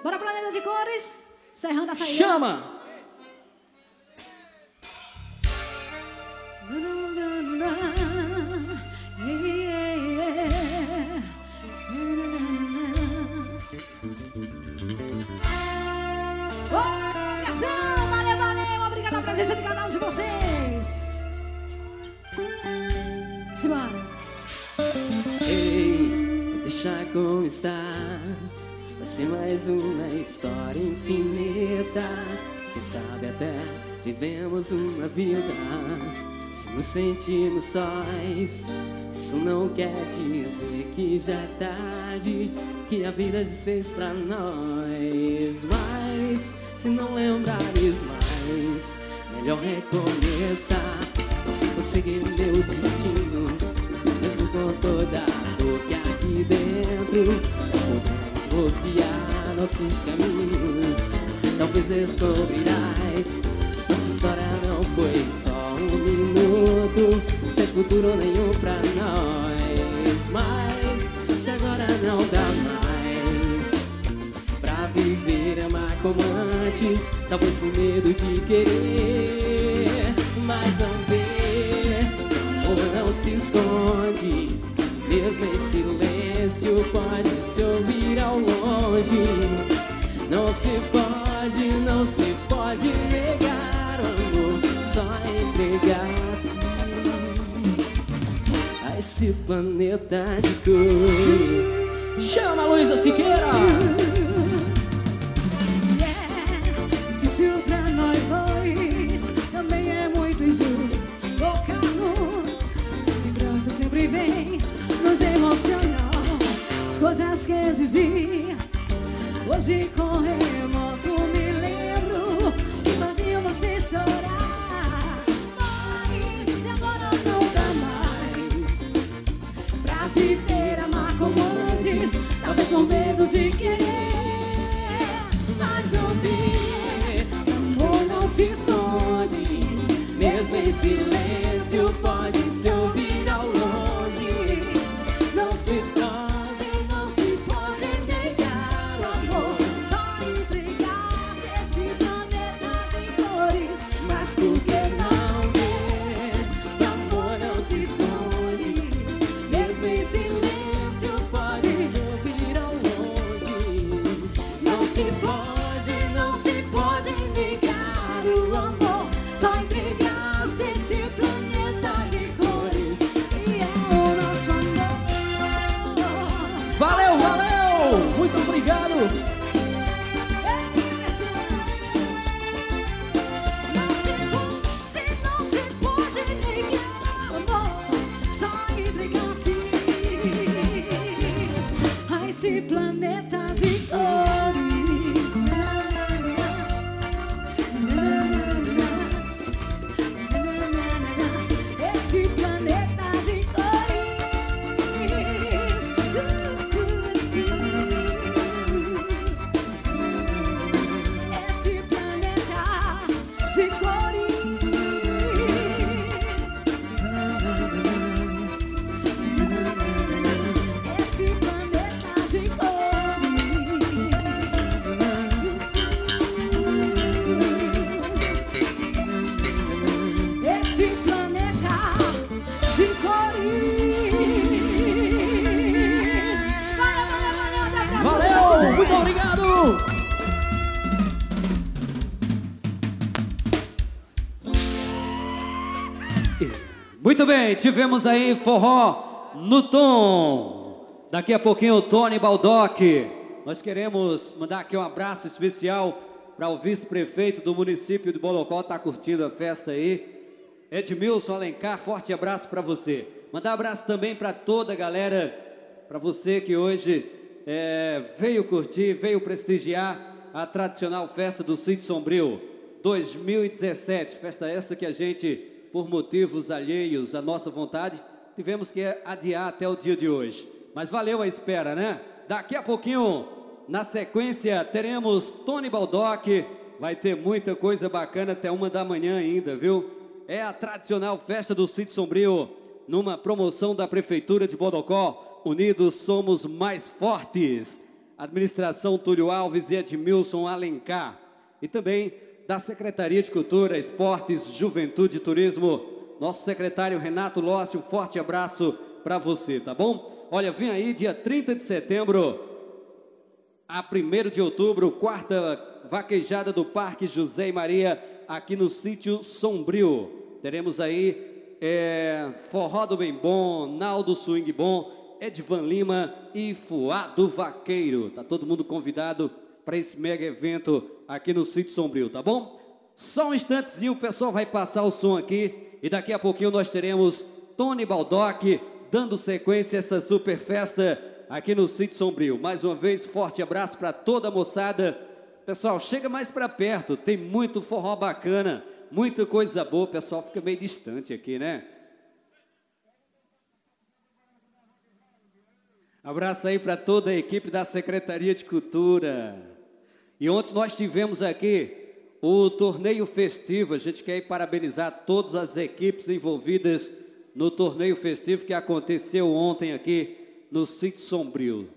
Bora, Planeta de Cores. Serrando a saída. Chama! Obrigação, valeu, valeu. Obrigada a presença de cada um de vocês. Simbora. Ei, deixa como está. Vai ser mais uma história infinita. Quem sabe até vivemos uma vida. Se nos sentimos sós, isso não quer dizer que já é tarde, que a vida desfez pra nós. Mas se não lembrares mais, melhor recomeçar. Vou seguir meu destino, mesmo com toda a dor que aqui dentro. Podemos bloquear nossos caminhos. Talvez descobrirás, nossa história não foi só um minuto, sem futuro nenhum pra nós. Mas se agora não dá mais pra viver, amar como antes, talvez com medo de querer, mas não ver, o amor não se esconde, mesmo em silêncio pode se ouvir ao longe. Não se pode negar o amor, só entregar-se a esse planeta de cores. Chama, Luísa Siqueira! Difícil pra nós dois, também é muito injusto. Focar-nos, lembrança sempre vem nos emocionar. As coisas que existiam, hoje corremos, me lembro e fazia você chorar. Mas se agora não dá mais pra viver, amar como antes, talvez com medo de querer, mas não ver, amor não se esconde, mesmo em silêncio pode se ouvir ao longe. Não se pode negar o amor, só entregar-se a esse planeta de cores. Mas por que não ver, o amor não se esconde, mesmo em silêncio pode se ouvir ao longe. Não se pode negar o amor, só entregar-se a esse planeta de cores. E é o nosso amor. Valeu, valeu! Muito obrigado! Não se pode negar o amor, só entregar-se a esse planeta de cores. Esse planeta de cores. Esse planeta de cores. Esse planeta de cores. Esse planeta de cores. Valeu! Muito obrigado! Muito bem, tivemos aí forró no tom. Daqui a pouquinho o Tony Baldock. Nós queremos mandar aqui um abraço especial para o vice-prefeito do município de Bodocó, tá curtindo a festa aí. Edmilson Alencar, forte abraço para você. Mandar um abraço também para toda a galera, para você que hoje veio curtir, veio prestigiar a tradicional festa do Sítio Sombrio 2017. Festa essa que a gente, por motivos alheios à nossa vontade, tivemos que adiar até o dia de hoje. Mas valeu a espera, né? Daqui a pouquinho, na sequência, teremos Tony Baldock. Vai ter muita coisa bacana até 1 da manhã ainda, viu? É a tradicional festa do Sítio Sombrio, numa promoção da Prefeitura de Bodocó. Unidos somos mais fortes. administração Túlio Alves e Edmilson Alencar. E também da Secretaria de Cultura, Esportes, Juventude e Turismo, nosso secretário Renato Lossi, um forte abraço para você, tá bom? Olha, vem aí dia 30 de setembro a 1º de outubro, quarta vaquejada do Parque José e Maria, aqui no Sítio Sombrio. Teremos aí Forró do Bem Bom, Naldo Swing Bom, Edvan Lima e Fuá do Vaqueiro. Tá todo mundo convidado para esse mega evento aqui no Sítio Sombrio, tá bom? Só um instantezinho, o pessoal vai passar o som aqui e daqui a pouquinho nós teremos Tony Baldock dando sequência a essa super festa aqui no Sítio Sombrio. Mais uma vez, forte abraço para toda a moçada. Pessoal, chega mais para perto, tem muito forró bacana, muita coisa boa. O pessoal fica meio distante aqui, né? Abraço aí para toda a equipe da Secretaria de Cultura. E ontem nós tivemos aqui o torneio festivo. A gente quer parabenizar todas as equipes envolvidas no torneio festivo que aconteceu ontem aqui no Sítio Sombrio.